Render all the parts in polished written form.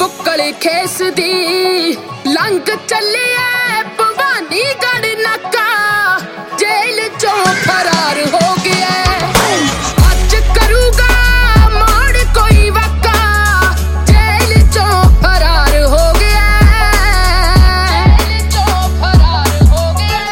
बुक्कल खेस दी लंघ चलिए भवानीगढ़ नाका जेल चों फरार हो गया अज करूगा मोड़ कोई वाका जेल चों फरार हो गया जेल चों फरार हो गया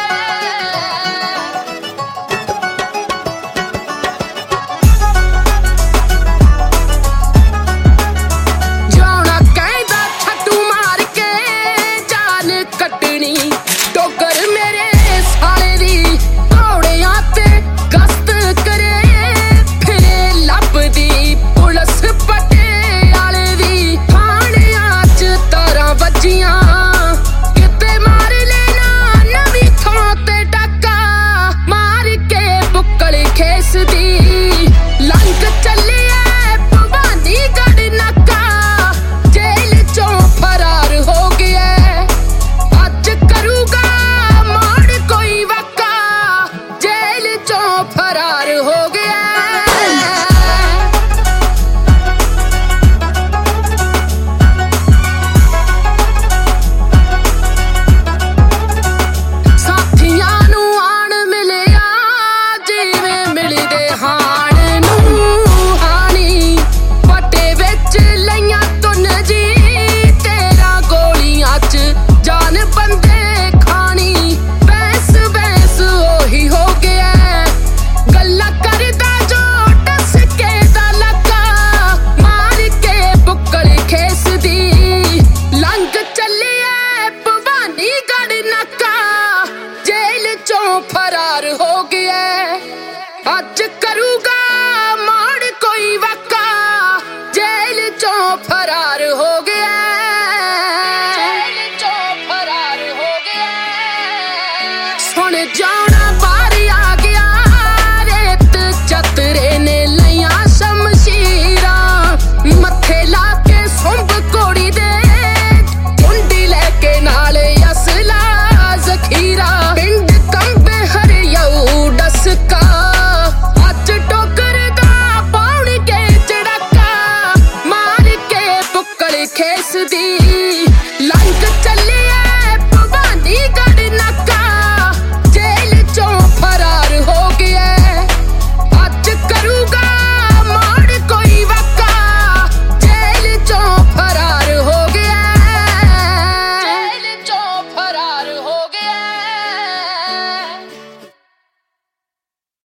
जाना कहदा छट्टू मार के जान कटनी डोगर मेरे साले दी घोड़ियां ते गश्त करे फिरे लभदी पुलिस पटियाले दी थाणियां च तारां वज्जियां किते मार लेना नवीं थां ते डाका मार के बुक्कल खेस दी लंघ चलिए भवानीगढ़ नाका जेल चों फरार हो गया अज करूगा मोड़ कोई वाका जेल चों फरार हो गया ਸਾਥੀਆਂ ਨੂੰ ਆਣ ਮਿਲਿਆ ਜਿਵੇਂ ਮਿਲਦੇ ਹਾਣ ਨੂੰ ਹਾਣੀ ਪੱਟੇ ਵਿੱਚ ਲਈਆਂ ਤੁਨ ਜੀ ਤੇਰਾ ਗੋਲੀਆਂ 'ਚ ਜਾਨ ਬੰਦੇ ਖਾਣੀ ਬੈਸ ਬੈਸ ਉਹੀ ਹੋ ਗਿਆ ਗੱਲਾਂ ਕਰਦਾ ਜੋ ਟਸ ਕੇ ਦਾ ਲੱਗਾ ਮਾਰ ਕੇ ਬੁੱਕਲ ਖੇਸ ਦੀ ਲੰਘ ਚੱਲਿਏ ਭਵਾਨੀਗढ़ ਨਾਕਾ जेल चों फरार हो गया अज करूगा मोड़ कोई वाका जेल चों फरार हो गया जेल चों फरार हो गया सुन जाना बाहर आ गया रेत चतरे ने लिया शमशीरां मत्थे ला के सुंभ कोड़ी दे कुंडी लेके नाले असला जखीरा पिंड कंबे हरियाऊ डसका अज टोकर दा पाउण के चड़ाका मार के बुक्कल खेस दी लंघ चलिए